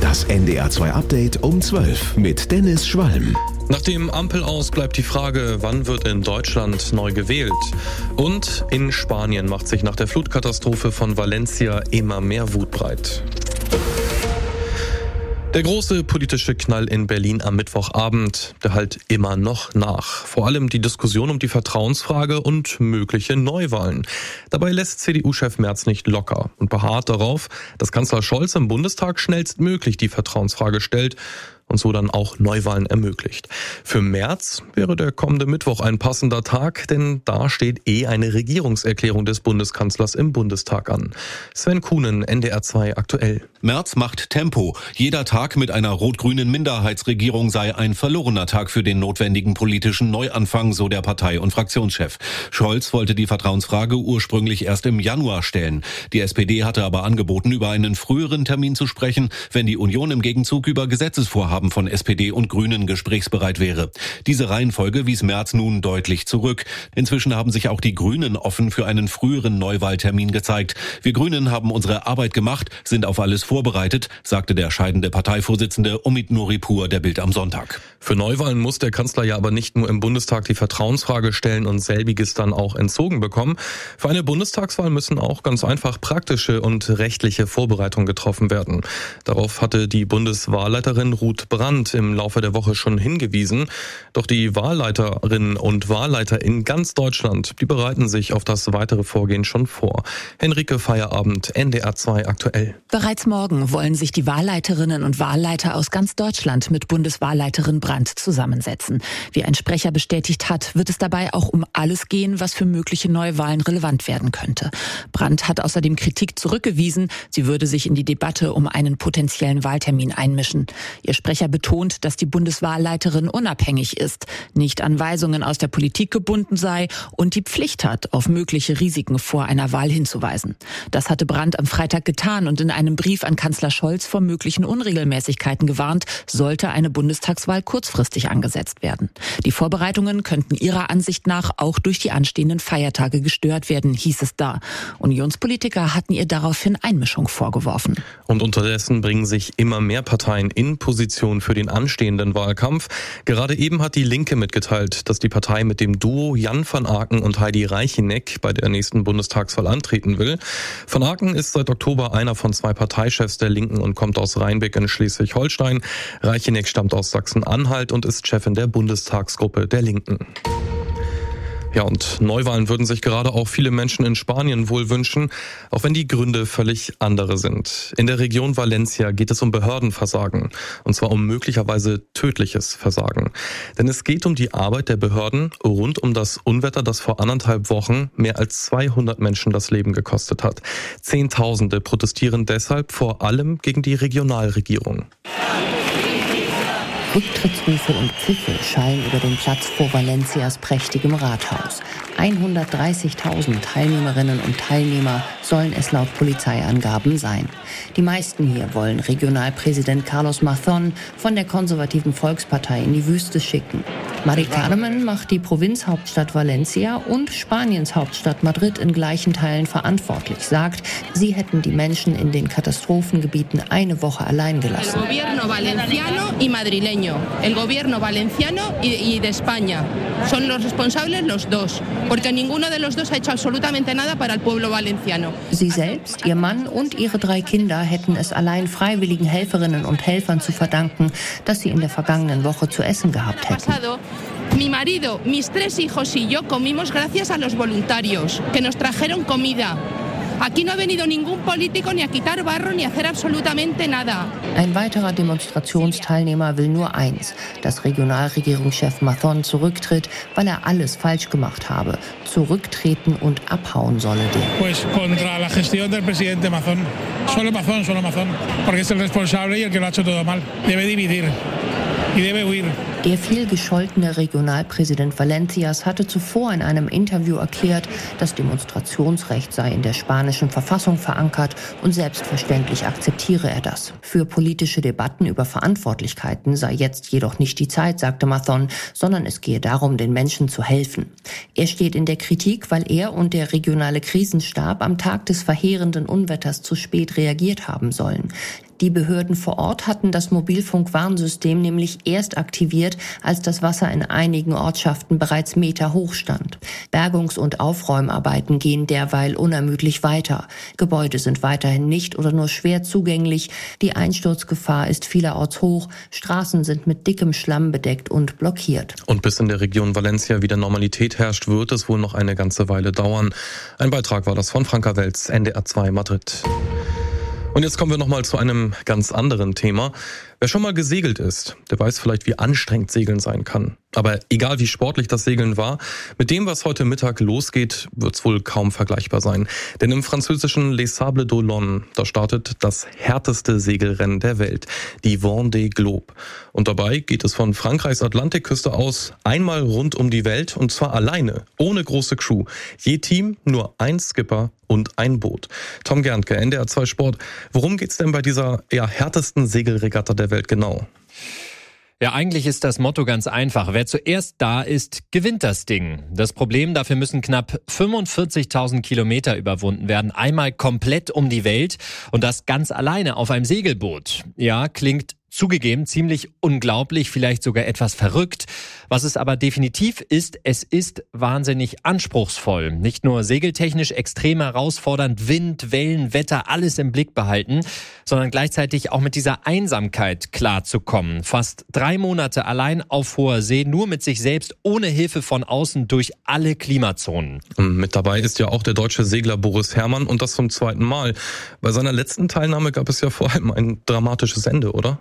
Das NDR2 Update um 12 mit Dennis Schwalm. Nach dem Ampelaus bleibt die Frage, wann wird in Deutschland neu gewählt? Und in Spanien macht sich nach der Flutkatastrophe von Valencia immer mehr Wut breit. Der große politische Knall in Berlin am Mittwochabend, der halt immer noch nach. Vor allem die Diskussion um die Vertrauensfrage und mögliche Neuwahlen. Dabei lässt CDU-Chef Merz nicht locker und beharrt darauf, dass Kanzler Scholz im Bundestag schnellstmöglich die Vertrauensfrage stellt und so dann auch Neuwahlen ermöglicht. Für Merz wäre der kommende Mittwoch ein passender Tag, denn da steht eine Regierungserklärung des Bundeskanzlers im Bundestag an. Sven Kuhnen, NDR2 aktuell. Merz macht Tempo. Jeder Tag mit einer rot-grünen Minderheitsregierung sei ein verlorener Tag für den notwendigen politischen Neuanfang, so der Partei- und Fraktionschef. Scholz wollte die Vertrauensfrage ursprünglich erst im Januar stellen. Die SPD hatte aber angeboten, über einen früheren Termin zu sprechen, wenn die Union im Gegenzug über Gesetzesvorhaben von SPD und Grünen gesprächsbereit wäre. Diese Reihenfolge wies Merz nun deutlich zurück. Inzwischen haben sich auch die Grünen offen für einen früheren Neuwahltermin gezeigt. Wir Grünen haben unsere Arbeit gemacht, sind auf alles vorbereitet, sagte der scheidende Parteivorsitzende Omid Nuripur der Bild am Sonntag. Für Neuwahlen muss der Kanzler ja aber nicht nur im Bundestag die Vertrauensfrage stellen und selbiges dann auch entzogen bekommen. Für eine Bundestagswahl müssen auch ganz einfach praktische und rechtliche Vorbereitungen getroffen werden. Darauf hatte die Bundeswahlleiterin Ruth Brandt im Laufe der Woche schon hingewiesen. Doch die Wahlleiterinnen und Wahlleiter in ganz Deutschland, die bereiten sich auf das weitere Vorgehen schon vor. Henrike Feierabend, NDR2 aktuell. Bereits morgen wollen sich die Wahlleiterinnen und Wahlleiter aus ganz Deutschland mit Bundeswahlleiterin Brandt zusammensetzen. Wie ein Sprecher bestätigt hat, wird es dabei auch um alles gehen, was für mögliche Neuwahlen relevant werden könnte. Brandt hat außerdem Kritik zurückgewiesen, sie würde sich in die Debatte um einen potenziellen Wahltermin einmischen. Ihr Sprecher betont, dass die Bundeswahlleiterin unabhängig ist, nicht an Weisungen aus der Politik gebunden sei und die Pflicht hat, auf mögliche Risiken vor einer Wahl hinzuweisen. Das hatte Brandt am Freitag getan und in einem Brief an Kanzler Scholz vor möglichen Unregelmäßigkeiten gewarnt, sollte eine Bundestagswahl kurzfristig angesetzt werden. Die Vorbereitungen könnten ihrer Ansicht nach auch durch die anstehenden Feiertage gestört werden, hieß es da. Unionspolitiker hatten ihr daraufhin Einmischung vorgeworfen. Und unterdessen bringen sich immer mehr Parteien in Position für den anstehenden Wahlkampf. Gerade eben hat die Linke mitgeteilt, dass die Partei mit dem Duo Jan van Aken und Heidi Reicheneck bei der nächsten Bundestagswahl antreten will. Van Aken ist seit Oktober einer von zwei Parteichefs der Linken und kommt aus Rheinbeck in Schleswig-Holstein. Reicheneck stammt aus Sachsen-Anhalt und ist Chefin der Bundestagsgruppe der Linken. Ja, und Neuwahlen würden sich gerade auch viele Menschen in Spanien wohl wünschen, auch wenn die Gründe völlig andere sind. In der Region Valencia geht es um Behördenversagen, und zwar um möglicherweise tödliches Versagen. Denn es geht um die Arbeit der Behörden rund um das Unwetter, das vor 1,5 Wochen mehr als 200 Menschen das Leben gekostet hat. Zehntausende protestieren deshalb vor allem gegen die Regionalregierung. Rücktrittsrufe und Pfiffe schallen über den Platz vor Valencias prächtigem Rathaus. 130.000 Teilnehmerinnen und Teilnehmer sollen es laut Polizeiangaben sein. Die meisten hier wollen Regionalpräsident Carlos Mazón von der konservativen Volkspartei in die Wüste schicken. Mari Carmen macht die Provinzhauptstadt Valencia und Spaniens Hauptstadt Madrid in gleichen Teilen verantwortlich, sagt, sie hätten die Menschen in den Katastrophengebieten eine Woche allein gelassen. El gobierno valenciano y de España son los responsables los dos, porque ninguno de los dos ha hecho absolutamente nada para el pueblo valenciano. Sie selbst, ihr Mann und ihre 3 Kinder hätten es allein freiwilligen Helferinnen und Helfern zu verdanken, dass sie in der vergangenen Woche zu essen gehabt hätten. Mi marido, mis 3 hijos y yo comimos gracias a los voluntarios que nos trajeron comida. Aquí no ha venido ningún político ni a quitar barro ni a hacer absolutamente nada. Ein weiterer Demonstrationsteilnehmer will nur eins, dass Regionalregierungschef Mazón zurücktritt, weil er alles falsch gemacht habe. Zurücktreten und abhauen solle der. Pues contra la gestión del presidente Mazón. Solo Mazón. Porque es el responsable y el que lo ha hecho todo mal. Debe dividir y debe huir. Der viel gescholtene Regionalpräsident Valencias hatte zuvor in einem Interview erklärt, das Demonstrationsrecht sei in der spanischen Verfassung verankert und selbstverständlich akzeptiere er das. Für politische Debatten über Verantwortlichkeiten sei jetzt jedoch nicht die Zeit, sagte Mazón, sondern es gehe darum, den Menschen zu helfen. Er steht in der Kritik, weil er und der regionale Krisenstab am Tag des verheerenden Unwetters zu spät reagiert haben sollen. Die Behörden vor Ort hatten das Mobilfunkwarnsystem nämlich erst aktiviert, als das Wasser in einigen Ortschaften bereits Meter hoch stand. Bergungs- und Aufräumarbeiten gehen derweil unermüdlich weiter. Gebäude sind weiterhin nicht oder nur schwer zugänglich. Die Einsturzgefahr ist vielerorts hoch. Straßen sind mit dickem Schlamm bedeckt und blockiert. Und bis in der Region Valencia wieder Normalität herrscht, wird es wohl noch eine ganze Weile dauern. Ein Beitrag war das von Franka Welz, NDR 2 Madrid. Und jetzt kommen wir nochmal zu einem ganz anderen Thema. Wer schon mal gesegelt ist, der weiß vielleicht, wie anstrengend Segeln sein kann. Aber egal wie sportlich das Segeln war, mit dem, was heute Mittag losgeht, wird's wohl kaum vergleichbar sein. Denn im französischen Les Sables d'Olonne, da startet das härteste Segelrennen der Welt, die Vendée Globe. Und dabei geht es von Frankreichs Atlantikküste aus einmal rund um die Welt, und zwar alleine, ohne große Crew. Je Team nur ein Skipper und ein Boot. Tom Gerntke, NDR 2 Sport. Worum geht's denn bei dieser härtesten Segelregatta der Welt genau? Ja, eigentlich ist das Motto ganz einfach. Wer zuerst da ist, gewinnt das Ding. Das Problem, dafür müssen knapp 45.000 Kilometer überwunden werden. Einmal komplett um die Welt und das ganz alleine auf einem Segelboot. Ja, klingt zugegeben ziemlich unglaublich, vielleicht sogar etwas verrückt. Was es aber definitiv ist, es ist wahnsinnig anspruchsvoll. Nicht nur segeltechnisch extrem herausfordernd, Wind, Wellen, Wetter, alles im Blick behalten, sondern gleichzeitig auch mit dieser Einsamkeit klarzukommen. Fast 3 Monate allein auf hoher See, nur mit sich selbst, ohne Hilfe von außen, durch alle Klimazonen. Mit dabei ist ja auch der deutsche Segler Boris Herrmann, und das zum 2. Mal. Bei seiner letzten Teilnahme gab es ja vor allem ein dramatisches Ende, oder?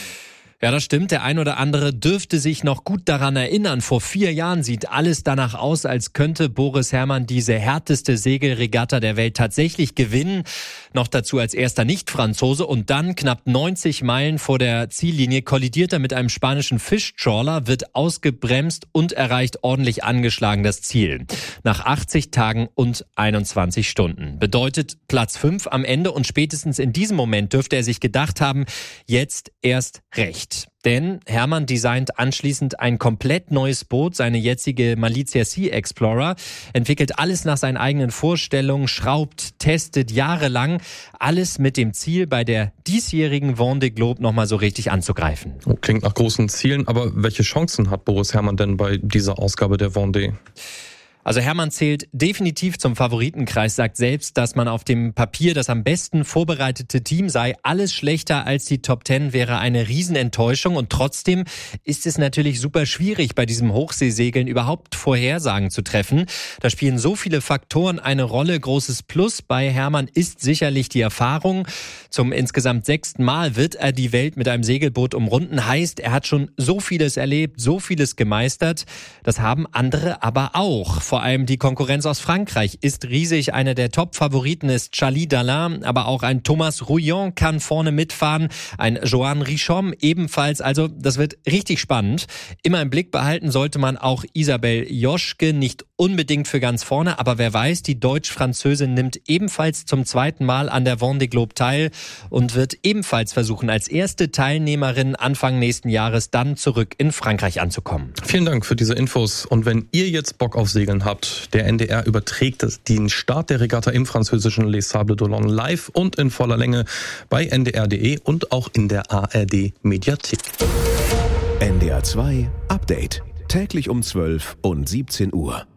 Ja, das stimmt. Der ein oder andere dürfte sich noch gut daran erinnern. Vor 4 Jahren sieht alles danach aus, als könnte Boris Herrmann diese härteste Segelregatta der Welt tatsächlich gewinnen. Noch dazu als erster Nicht-Franzose. Und dann, knapp 90 Meilen vor der Ziellinie, kollidiert er mit einem spanischen Fischtrawler, wird ausgebremst und erreicht ordentlich angeschlagen das Ziel. Nach 80 Tagen und 21 Stunden. Bedeutet Platz 5 am Ende, und spätestens in diesem Moment dürfte er sich gedacht haben, jetzt erst recht. Denn Herrmann designt anschließend ein komplett neues Boot, seine jetzige Malizia Sea Explorer, entwickelt alles nach seinen eigenen Vorstellungen, schraubt, testet jahrelang, alles mit dem Ziel, bei der diesjährigen Vendée Globe nochmal so richtig anzugreifen. Klingt nach großen Zielen, aber welche Chancen hat Boris Herrmann denn bei dieser Ausgabe der Vendée? Also Herrmann zählt definitiv zum Favoritenkreis, sagt selbst, dass man auf dem Papier das am besten vorbereitete Team sei. Alles schlechter als die Top 10 wäre eine Riesenenttäuschung, und trotzdem ist es natürlich super schwierig, bei diesem Hochseesegeln überhaupt Vorhersagen zu treffen. Da spielen so viele Faktoren eine Rolle. Großes Plus bei Herrmann ist sicherlich die Erfahrung. Zum insgesamt 6. Mal wird er die Welt mit einem Segelboot umrunden. Heißt, er hat schon so vieles erlebt, so vieles gemeistert. Das haben andere aber auch. Vor allem die Konkurrenz aus Frankreich ist riesig. Einer der Top-Favoriten ist Charlie Dalin, aber auch ein Thomas Rouillon kann vorne mitfahren, ein Johan Richomme ebenfalls. Also das wird richtig spannend. Immer im Blick behalten sollte man auch Isabelle Joschke, nicht unbedingt für ganz vorne, aber wer weiß, die Deutsch-Französin nimmt ebenfalls zum 2. Mal an der Vendée Globe teil und wird ebenfalls versuchen, als erste Teilnehmerin Anfang nächsten Jahres dann zurück in Frankreich anzukommen. Vielen Dank für diese Infos, und wenn ihr jetzt Bock auf Segeln habt, der NDR überträgt den Start der Regatta im französischen Les Sables d'Olonne live und in voller Länge bei ndr.de und auch in der ARD Mediathek. NDR 2 Update. Täglich um 12 und 17 Uhr.